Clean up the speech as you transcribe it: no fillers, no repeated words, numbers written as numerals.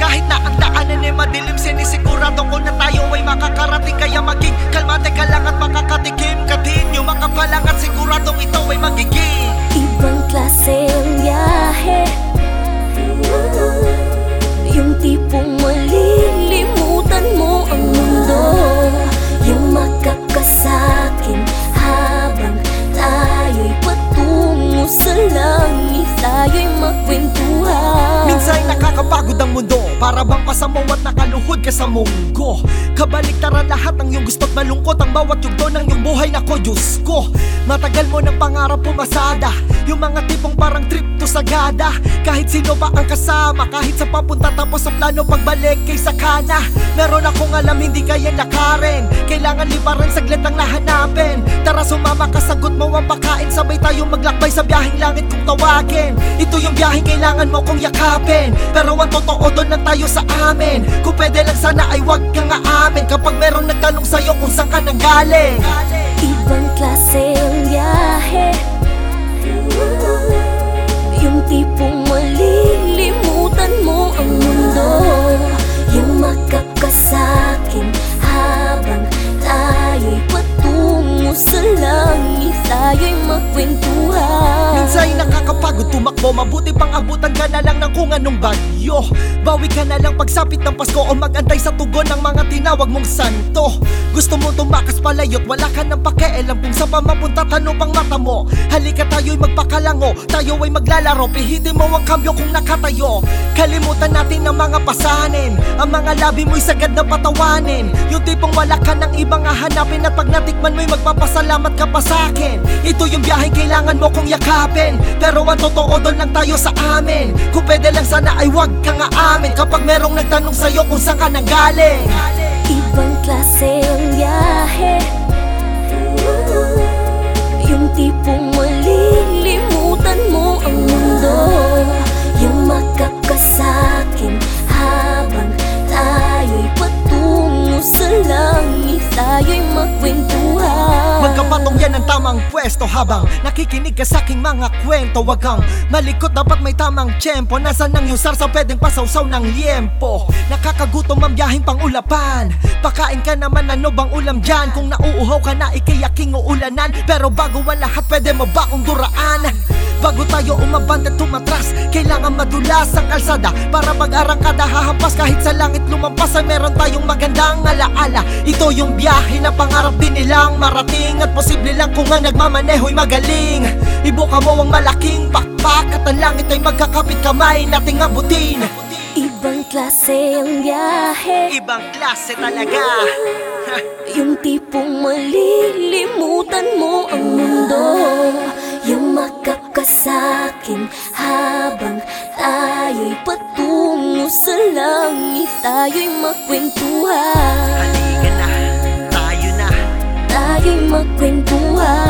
Kahit na ang daanan ay madilim, sinisigurado ko na tayo ay makakarating. Kaya maging kalmate ka lang at makakatikim ka din. Yung makapalang at siguradong ito ay magiging ibang klase ang biyahe, yung tipong malilimutan mo ang mundo. Yung makakasakin habang tayo'y patungo sa langit, tayo'y magkwentuhan. minsan nakakapagod ang mundo, para bang pasamo at nakaluhod ka sa munggo. Kabaliktaran lahat ng iyong gusto't malungkot, ang bawat yugto ng iyong buhay. Nako Diyos ko, matagal mo ng pangarap pumasada, yung mga tipong parang trip to Sagada. Kahit sino pa ang kasama, kahit sa papunta tapos sa plano pagbalik kay sakana. Meron akong alam hindi kaya lakarin, kailangan liparan saglit ang nahanapin. Tara sumama ka, sagot mo ang pakain, sabay tayong maglakbay sa biyaheng langit kung tawagin. Ito yung biyaheng kailangan mo kong yakapin, pero ang totoo doon lang tayo sa amin. Kung pwede lang sana ay wag kang aamin kapag merong nagtanong sa'yo kung saan ka nanggaling. Ibang klase ang biyahe, yung tipong malilimutan mo ang mundo. Yung makakasakin habang tayo'y patungo sa langit, tayo'y magkwentuhan. Minsan nakakapagod tumakbo, mabuti pang abutan ka na lang ng kung anong bagyo. Bawi ka na lang pagsapit ng Pasko o magantay sa tugon ng mga tinawag mong santo. Gusto mo tumakas palayo't wala ka nang pakialam kung saan pa mapunta, tanong pang mata mo. Halika tayo'y magpakalango, tayo ay maglalaro, pihitin mo ang kambyo kung nakatayo. Kalimutan natin ang mga pasanin, ang mga labi mo'y sagad na patawanin. Yung tipong wala ka ng ibang hahanapin, at pag natikman mo'y magpapasalamat ka pa sa'kin. Ito yung biyaheng kailangan mo kong yakapin, pero ang totoo doon lang tayo sa amin. Kung pwede lang sana ay wag kang aamin kapag merong nagtanong sa'yo kung saan ka nanggaling. Ibang klase ang biyahe, yung tipong malilimutan mo ang mundo. Yung makakasakin habang tayo'y patungo sa langit, tayo'y magkwentuhan. Magkapatong yan ang tamang pwesto habang nakikinig ka sa aking mga kwento. Wag kang malikot, dapat may tamang tiyempo. Nasaan ang iyong sarsa, pwedeng pasawsaw ng liempo. Nakakagutom ang biyaheng pangulapan, pakain ka naman, ano bang ulam dyan? Kung nauuhaw ka na, ikayaking uulanan. Pero bago ang lahat, pwede mo ba akong duraan? Bago tayo umabante at tumatras, kailangan madulas ang kalsada para pag-arangkada hahampas. Kahit sa langit lumampas ay meron tayong magandang alaala. Ito yung biyahe na pangarap din nilang marating, at posible lang kung ang nagmamaneho'y magaling. Ibuka mo ang malaking pakpak at ang langit ay magkakapit kamay nating abutin. Ibang klase ang biyahe, Ibang klase talaga. yung tipong malilimutan mo ang mundo. Yung makakasakin habang tayo'y patungo sa langit, tayo'y magkwentuhan. Halika na, tayo na. Tayo'y magkwentuhan.